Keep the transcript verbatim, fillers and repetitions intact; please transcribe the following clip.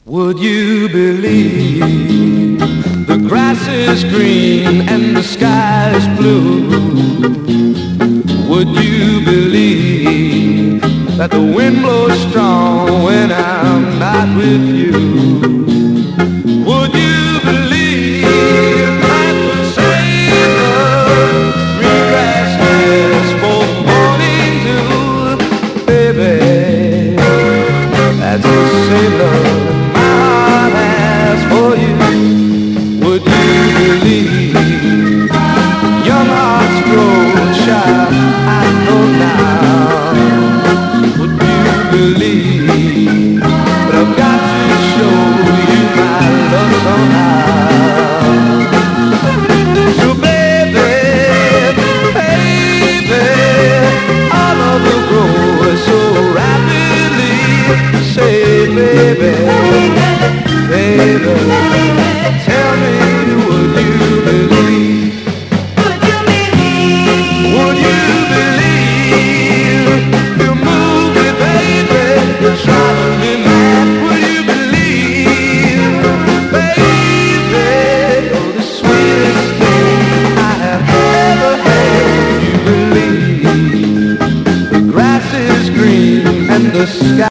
Would you believe the grass is green and the sky is blue? Would you believe that the wind blows strong when I'm not with you? Would you believe that the same love green grass has for morning dew? Baby, that's the same love for you. Would you believe young hearts grow shy? I know now. Would you believe